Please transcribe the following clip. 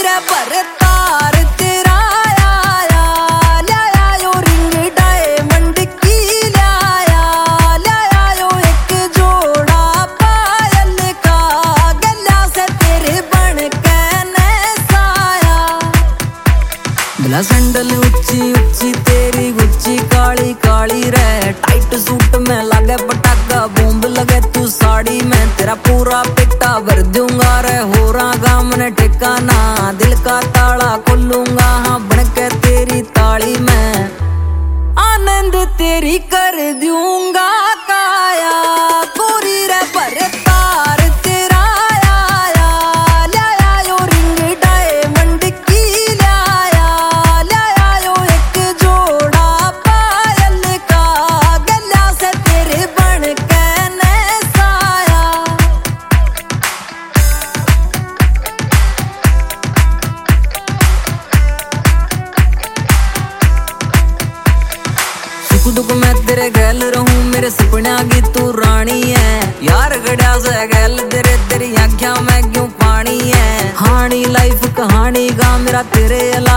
रे पर तार तेरा आया, लाया यो रिंग डायमंड की लाया, लाया यो एक जोड़ा पायल का, गला से तेरे बन के नसाया। भला सैंडल ऊंची ऊंची तेरी गुच्ची काली काली रे, टाइट सूट में लागे पटाखा बूंद लगे तू साड़ी में, तेरा पूरा पिट्टा भर दूंगा रे हो रहा गाम ने ठिकाना, दिल का ताला खोलूंगा हाँ बन के तेरी ताली में, आनंद तेरी कर दूंगा काया। गोरी रे पर तार तेरा आया, लाया यो रिंग डायमंड की लाया, लाया यो एक जोड़ा पायल का, गला से तेरे बन के नसाया। सुख दुख मैं तेरे गैल रहूं, मेरे सपना की तू रानी है, यार गड़ा से गैल तेरे तेरी आँखों में क्यों पानी है, हानी लाइफ कहानी का मेरा तेरे